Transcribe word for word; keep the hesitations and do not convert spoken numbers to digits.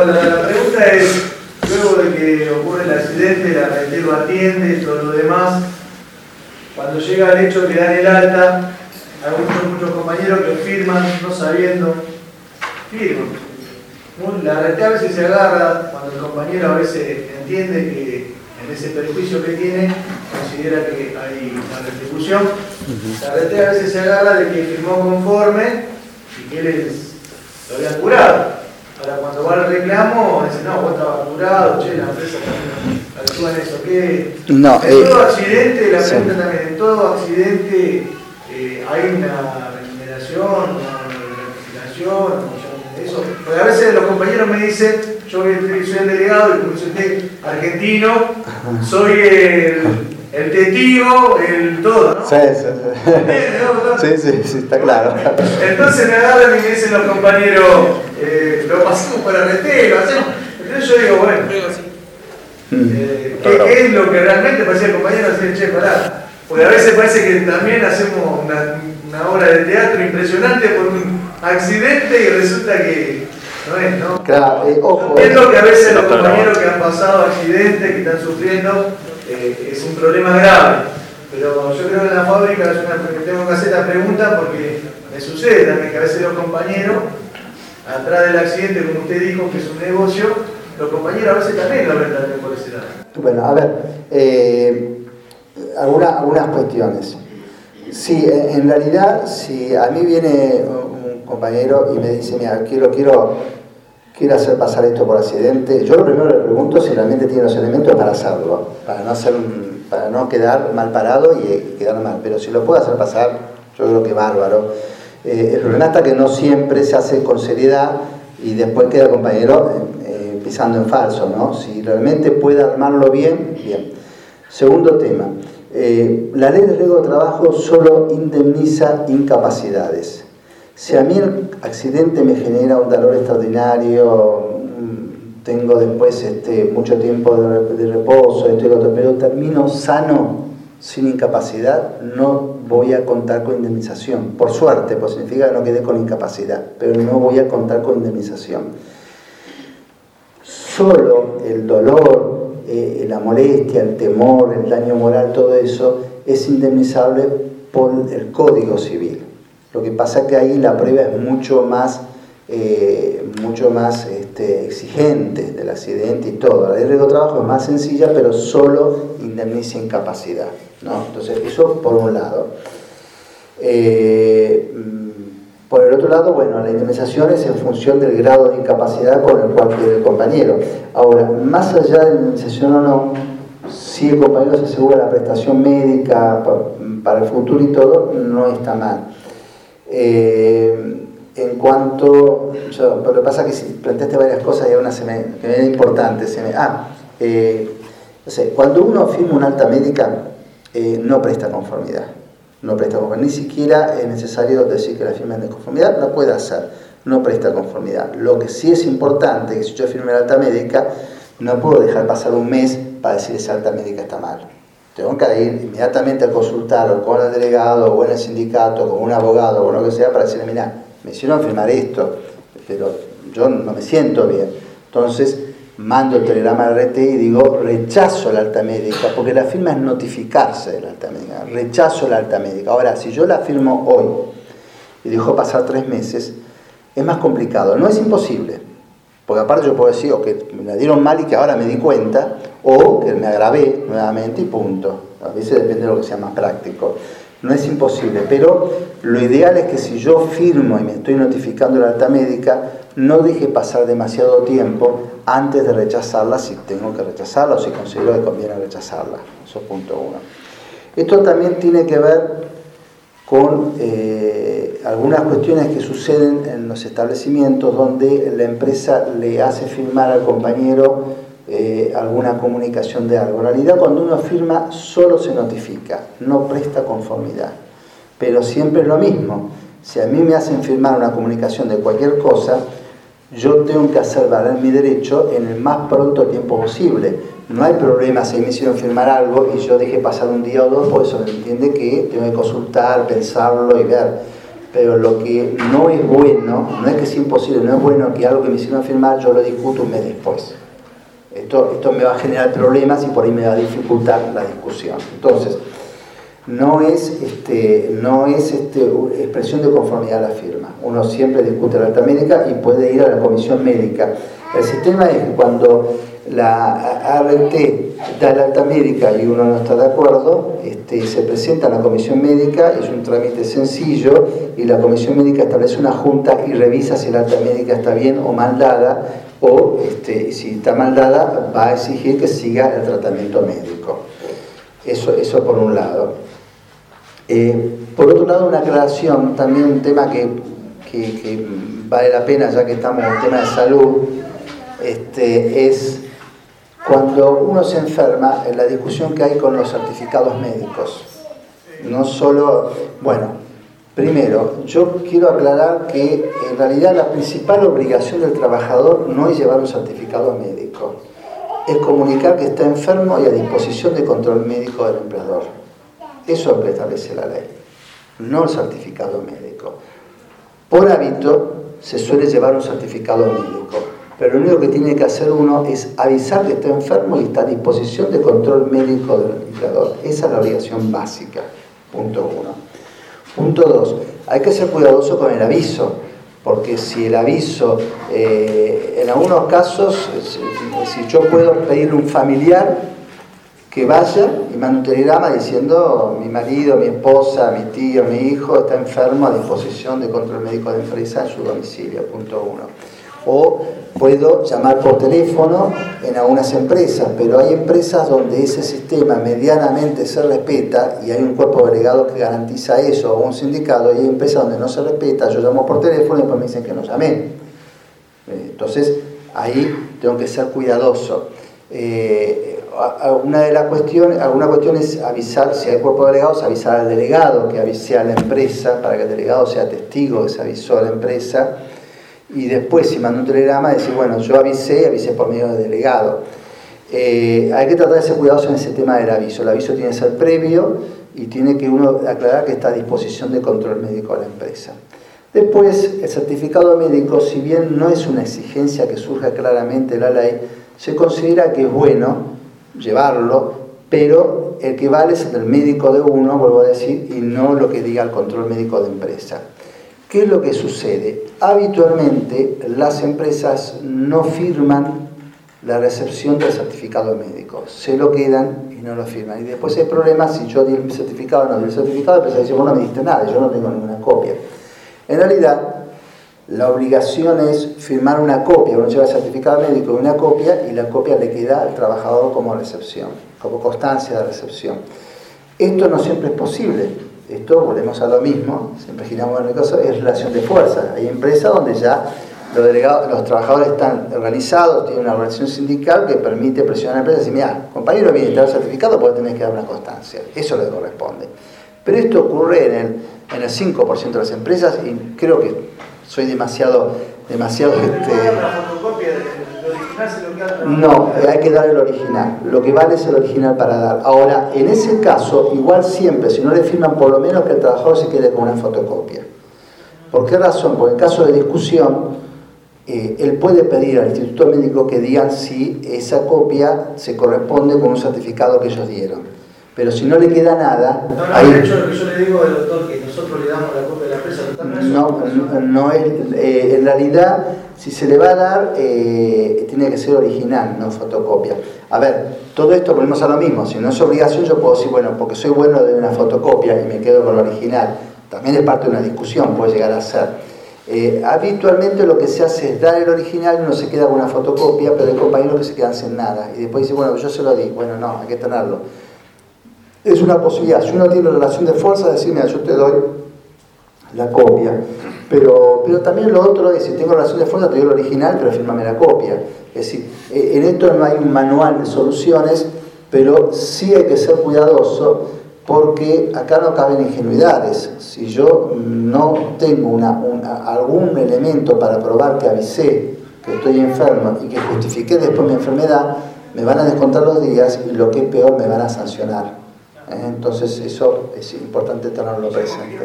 la, la pregunta es, luego de que ocurre el accidente, la R T lo atiende y todo lo demás, cuando llega el hecho de que dan el alta, hay muchos, muchos compañeros que firman no sabiendo, firman. La R T a veces se agarra, cuando el compañero a veces entiende que en ese perjuicio que tiene, considera que hay una retribución. La R T a veces se agarra de que firmó conforme y que él lo había curado. Ahora cuando va al reclamo, dice, no, vos estabas curado, che, la empresa también actúa en eso. ¿Qué? No, en eh, todo accidente, la sí. pregunta también, en todo accidente eh, hay una remuneración, una gratificación, eso. Porque a veces los compañeros me dicen, yo soy el delegado y como dice usted, argentino, soy el, el testigo, el todo, ¿no? Sí, sí, sí. ¿Entiendes, no? Sí, sí, sí, está claro. Entonces me agarran y me dicen los compañeros, eh, lo pasamos por R T, lo hacemos. Entonces yo digo, bueno, eh, ¿qué, ¿qué es lo que realmente parecía el compañero? Decir, che, pará. Porque a veces parece que también hacemos una, una obra de teatro impresionante por un accidente y resulta que no es, ¿no? Claro, eh, ojo. Entiendo que a veces los compañeros que han pasado accidentes, que están sufriendo, eh, es un problema grave. Pero yo creo que en la fábrica es una, que tengo que hacer la pregunta porque me sucede también que a veces los compañeros, atrás del accidente, como usted dijo, que es un negocio, los compañeros a veces también lo ven también por ese lado. Bueno, a ver, eh, alguna, algunas cuestiones. Sí, en realidad, si a mí viene un compañero y me dice, mira, quiero, quiero, quiero hacer pasar esto por accidente, yo lo primero le pregunto si realmente tiene los elementos para hacerlo, para no, hacer un, para no quedar mal parado y quedar mal, pero si lo puedo hacer pasar, yo creo que bárbaro. Eh, el problema está que no siempre se hace con seriedad y después queda el compañero eh, pisando en falso, ¿no? Si realmente puede armarlo bien, bien. Segundo tema. Eh, la ley de riesgo de trabajo solo indemniza incapacidades. Si a mí el accidente me genera un dolor extraordinario, tengo después este, mucho tiempo de, de reposo, esto y lo otro, pero termino sano, sin incapacidad, no voy a contar con indemnización. Por suerte, pues significa que no quedé con incapacidad, pero no voy a contar con indemnización. Solo el dolor, Eh, la molestia, el temor, el daño moral, todo eso es indemnizable por el Código Civil. Lo que pasa es que ahí la prueba es mucho más, eh, mucho más este, exigente del accidente y todo. La ley de riesgo de trabajo es más sencilla, pero solo indemniza incapacidad, ¿no? Entonces, eso por un lado. Eh, Por el otro lado, bueno, la indemnización es en función del grado de incapacidad con el cual quede el compañero. Ahora, más allá de la indemnización o no, si el compañero se asegura la prestación médica para el futuro y todo, no está mal. Eh, en cuanto, yo, pero lo que pasa es que si planteaste varias cosas y hay una se me, que me era importante. Se me, ah, eh, no sé, cuando uno firma una alta médica, eh, no presta conformidad. No presta conformidad, ni siquiera es necesario decir que la firma es de conformidad, no puede hacer, no presta conformidad. Lo que sí es importante es que si yo firmo la alta médica, no puedo dejar pasar un mes para decir que esa alta médica está mal. Tengo que ir inmediatamente a consultar o con el delegado o en el sindicato, con un abogado o lo que sea, para decirle, mira, me hicieron firmar esto, pero yo no me siento bien. Entonces, mando el telegrama al R T y digo, rechazo la alta médica, porque la firma es notificarse de la alta médica, rechazo la alta médica. Ahora, si yo la firmo hoy y dejo pasar tres meses, es más complicado. No es imposible, porque aparte yo puedo decir o que me la dieron mal y que ahora me di cuenta, o que me agravé nuevamente y punto. A veces depende de lo que sea más práctico. No es imposible, pero lo ideal es que si yo firmo y me estoy notificando la alta médica, no deje pasar demasiado tiempo antes de rechazarla, si tengo que rechazarla o si considero que conviene rechazarla. Eso es punto uno. Esto también tiene que ver con eh, algunas cuestiones que suceden en los establecimientos donde la empresa le hace firmar al compañero eh, alguna comunicación de algo. En realidad, cuando uno firma, solo se notifica, no presta conformidad. Pero siempre es lo mismo. Si a mí me hacen firmar una comunicación de cualquier cosa, yo tengo que hacer valer mi derecho en el más pronto tiempo posible. No hay problema si me hicieron firmar algo y yo dejé pasar un día o dos, por eso me entiende que tengo que consultar, pensarlo y ver. pero lo que no es bueno, no es que es imposible, no es bueno que algo que me hicieron firmar yo lo discuto un mes después. Esto, esto me va a generar problemas y por ahí me va a dificultar la discusión. Entonces, no es, este, no es este, expresión de conformidad a la firma. Uno siempre discute la alta médica y puede ir a la comisión médica. El sistema es que cuando la A R T da la alta médica y uno no está de acuerdo, este, se presenta a la comisión médica, es un trámite sencillo y la comisión médica establece una junta y revisa si la alta médica está bien o mal dada, o este, si está mal dada va a exigir que siga el tratamiento médico. Eso, eso por un lado. Eh, por otro lado, una aclaración, también un tema que, que, que vale la pena ya que estamos en el tema de salud, este, es cuando uno se enferma, en la discusión que hay con los certificados médicos. No solo, bueno, primero, yo quiero aclarar que en realidad la principal obligación del trabajador no es llevar un certificado médico, es comunicar que está enfermo y a disposición de control médico del empleador. Eso es lo que establece la ley, no el certificado médico. Por hábito se suele llevar un certificado médico, pero lo único que tiene que hacer uno es avisar que está enfermo y está a disposición de control médico del empleador. Esa es la obligación básica, punto uno. Punto dos, hay que ser cuidadoso con el aviso, porque si el aviso, eh, en algunos casos, si, si yo puedo pedirle a un familiar que vaya y mande un telegrama diciendo mi marido, mi esposa, mi tío, mi hijo está enfermo a disposición de control médico de empresa en su domicilio, punto uno. O puedo llamar por teléfono en algunas empresas, pero hay empresas donde ese sistema medianamente se respeta y hay un cuerpo delegado que garantiza eso, o un sindicato, y hay empresas donde no se respeta, yo llamo por teléfono y después me dicen que no llamé. Entonces ahí tengo que ser cuidadoso. Eh, una de las cuestiones, alguna cuestión es avisar, si hay cuerpo de delegados, avisar al delegado, que avise a la empresa, para que el delegado sea testigo que se avisó a la empresa, y después si manda un telegrama, decir, bueno, yo avisé, avisé por medio del delegado. Eh, hay que tratar de ser cuidadosos en ese tema del aviso. El aviso tiene que ser previo y tiene que uno aclarar que está a disposición de control médico de la empresa. Después, el certificado médico, si bien no es una exigencia que surja claramente en la ley, se considera que es bueno llevarlo, pero el que vale es el médico de uno, vuelvo a decir, y no lo que diga el control médico de empresa. ¿Qué es lo que sucede? Habitualmente las empresas no firman la recepción del certificado médico, se lo quedan y no lo firman. Y después hay problemas, si yo di el certificado o no di el certificado, la empresa dice, vos no me diste nada, yo no tengo ninguna copia. En realidad, la obligación es firmar una copia, uno lleva el certificado médico y una copia, y la copia le queda al trabajador como recepción, como constancia de recepción. Esto no siempre es posible. Esto, volvemos a lo mismo, siempre giramos en el caso, es relación de fuerza. Hay empresas donde ya los delegados, los trabajadores están organizados, tienen una organización sindical que permite presionar a la empresa y decir, mira, compañero, viene a dar certificado, porque tenés que dar una constancia. Eso le corresponde. Pero esto ocurre en el, en el cinco por ciento de las empresas, y creo que soy demasiado, demasiado este... No, hay que dar el original. Lo que vale es el original para dar. Ahora, en ese caso, igual siempre, si no le firman, por lo menos que el trabajador se quede con una fotocopia. ¿Por qué razón? Porque en caso de discusión, eh, él puede pedir al Instituto Médico que digan si esa copia se corresponde con un certificado que ellos dieron. Pero si no le queda nada... No, no, ahí, de hecho lo que yo le digo al doctor, que nosotros le damos la copia de la empresa, no, no, no es, eh, en realidad, si se le va a dar, eh, tiene que ser original, no fotocopia. A ver, todo esto volvemos a lo mismo, si no es obligación yo puedo decir, bueno, porque soy bueno de una fotocopia y me quedo con la original. También es parte de una discusión, puede llegar a ser. Eh, habitualmente lo que se hace es dar el original y uno se queda con una fotocopia, pero hay compañeros que se quedan sin nada. Y después dice, bueno, yo se lo di. Bueno, no, hay que tenerlo. Es una posibilidad. Si uno tiene relación de fuerza, decir, mira, yo te doy la copia. Pero, pero también lo otro es, si tengo relación de fuerza, te doy el original, pero fírmame la copia. Es decir, en esto no hay un manual de soluciones, pero sí hay que ser cuidadoso, porque acá no caben ingenuidades. Si yo no tengo una, una, algún elemento para probar que avisé que estoy enfermo y que justifiqué después mi enfermedad, me van a descontar los días y lo que es peor, me van a sancionar. Entonces eso es importante tenerlo presente.